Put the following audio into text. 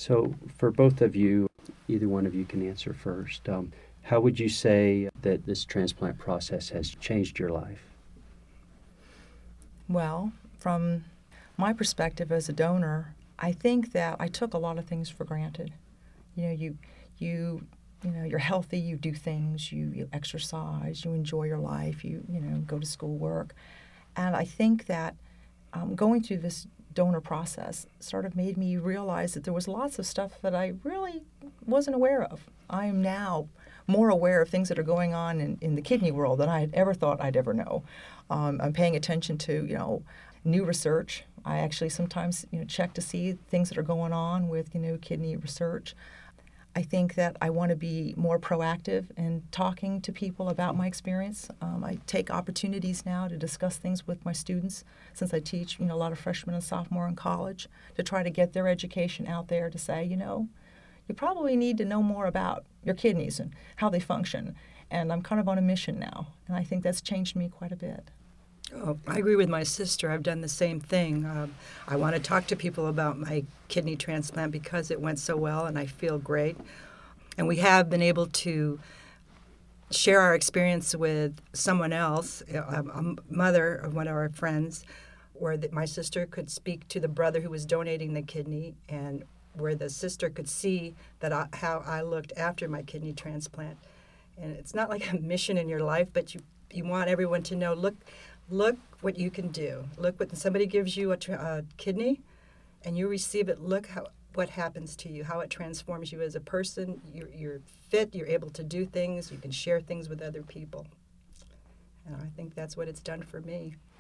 So, for both of you, either one of you can answer first. How would you say that this transplant process has changed your life? Well, from my perspective as a donor, I think that I took a lot of things for granted. You know, you're healthy, you do things, you exercise, you enjoy your life, you go to school, work. And I think that going through this donor process sort of made me realize that there was lots of stuff that I really wasn't aware of. I am now more aware of things that are going on in the kidney world than I had ever thought I'd ever know. I'm paying attention to, new research. I actually sometimes, check to see things that are going on with, kidney research. I think that I want to be more proactive in talking to people about my experience. I take opportunities now to discuss things with my students since I teach, a lot of freshmen and sophomore in college to try to get their education out there to say, you probably need to know more about your kidneys and how they function. And I'm kind of on a mission now, and I think that's changed me quite a bit. Oh, I agree with my sister. I've done the same thing. I want to talk to people about my kidney transplant because it went so well and I feel great. And we have been able to share our experience with someone else, a mother of one of our friends, where my sister could speak to the brother who was donating the kidney, and where the sister could see that how I looked after my kidney transplant. And it's not like a mission in your life, but you want everyone to know, look what you can do. Look, when somebody gives you a kidney and you receive it, look what happens to you, how it transforms you as a person. You're fit, you're able to do things, you can share things with other people. And I think that's what it's done for me.